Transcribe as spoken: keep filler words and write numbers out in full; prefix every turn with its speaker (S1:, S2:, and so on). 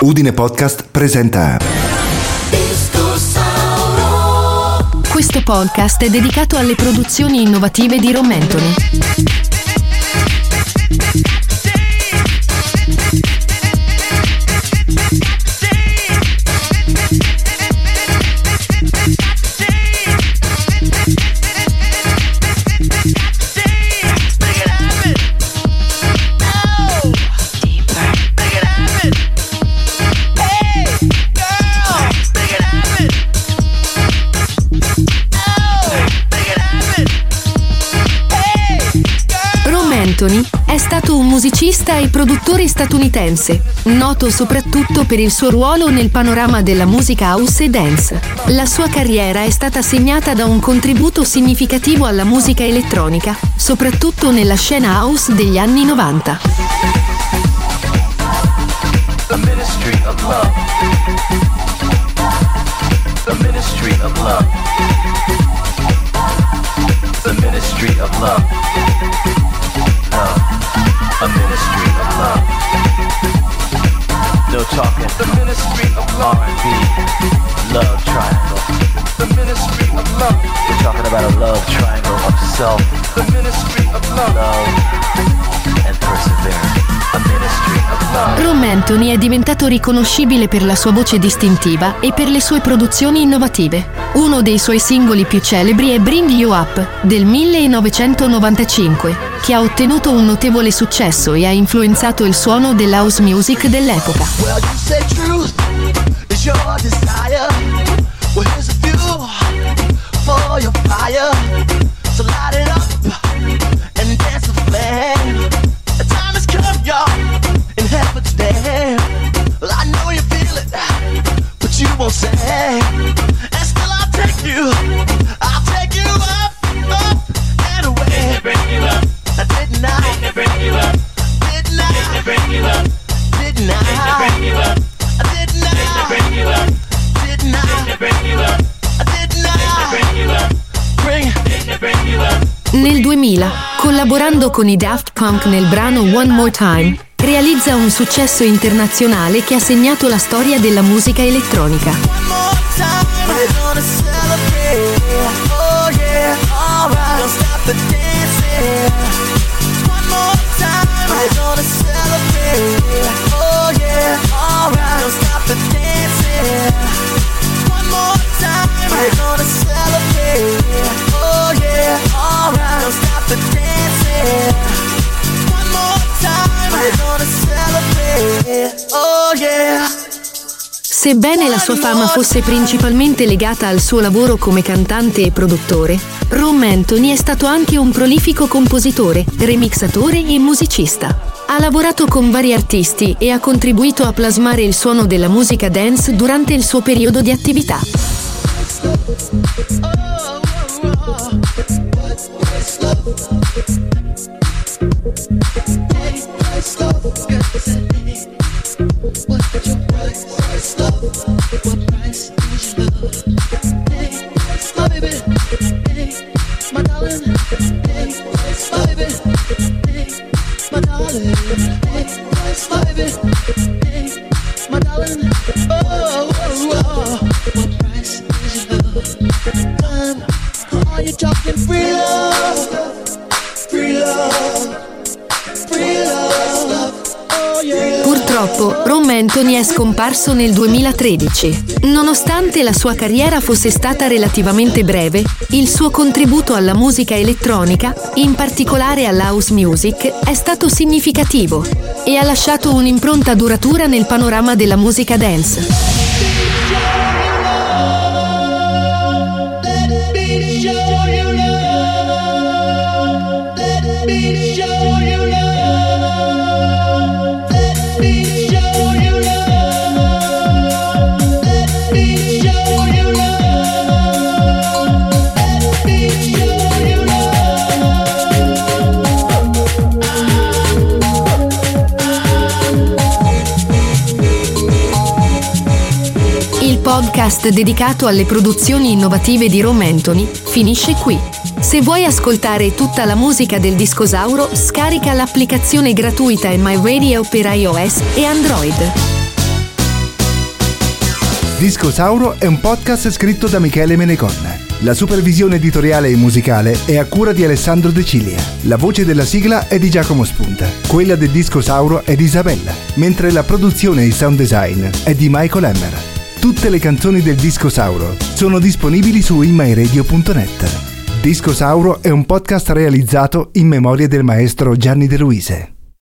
S1: Udine Podcast presenta
S2: Questo podcast è dedicato alle produzioni innovative di Rom Anthony. Anthony è stato un musicista e produttore statunitense, noto soprattutto per il suo ruolo nel panorama della musica house e dance. La sua carriera è stata segnata da un contributo significativo alla musica elettronica, soprattutto nella scena house degli anni novanta.
S3: The ministry of love. The ministry of love. The ministry of love. A ministry of love. No talking. The ministry of love. R and B. Love triangle. The ministry of love. We're talking about a love triangle of self. The ministry of love. Love and perseverance. A ministry of love.
S2: Rom Anthony è diventato riconoscibile per la sua voce distintiva e per le sue produzioni innovative. Uno dei suoi singoli più celebri è Bring You Up del millenovecentonovantacinque, che ha ottenuto un notevole successo e ha influenzato il suono dell'house music dell'epoca.
S4: Well, you say truth is your desire. Well, here's a fuel for your fire. So light it up and dance the flame. The time has come, y'all, in heaven's name. Well, I know you feel it, but you won't say. And still I'll take you, I'll take you up, up and away.
S3: Didn't bring you up.
S4: I didn't I?
S3: Didn't bring you up.
S4: Didn't I?
S3: Didn't bring you up.
S4: Didn't I?
S3: Didn't bring you up.
S4: Didn't I?
S3: Didn't bring you up.
S4: Didn't I?
S3: Didn't bring you up.
S4: Didn't I?
S3: Didn't bring you up.
S4: Bring
S3: Didn't bring you up.
S2: Nel duemila, collaborando con i Daft Punk nel brano One More Time, realizza un successo internazionale che ha segnato la storia della musica elettronica.
S4: one more time, we're gonna celebrate. Oh yeah, alright, don't stop the dancing. One more time, we're gonna celebrate. Oh yeah, alright, don't stop the dancing. One more time, we're gonna celebrate. Oh yeah, alright, don't stop the dancing. One more time, we're gonna celebrate. Oh yeah.
S2: Sebbene la sua fama fosse principalmente legata al suo lavoro come cantante e produttore, Rom Anthony è stato anche un prolifico compositore, remixatore e musicista. Ha lavorato con vari artisti e ha contribuito a plasmare il suono della musica dance durante il suo periodo di attività.
S4: Are you talking free love? Free love. Free love. Oh yeah.
S2: Purtroppo, Rom Anthony è scomparso nel duemilatredici. Nonostante la sua carriera fosse stata relativamente breve, il suo contributo alla musica elettronica, in particolare all'house music, è stato significativo e ha lasciato un'impronta duratura nel panorama della musica dance. Il podcast dedicato alle produzioni innovative di Rom Anthony finisce qui. Se vuoi ascoltare tutta la musica del Discosauro, scarica l'applicazione gratuita in My Radio per iOS e Android.
S1: Disco Sauro è un podcast scritto da Michele Menecon. La supervisione editoriale e musicale è a cura di Alessandro De Cilia. La voce della sigla è di Giacomo Spunta. Quella del Disco Sauro è di Isabella, mentre la produzione e il sound design è di Michael Emmer. Tutte le canzoni del Disco Sauro sono disponibili su in my radio punto net. Disco Sauro è un podcast realizzato in memoria del maestro Gianni De Luise.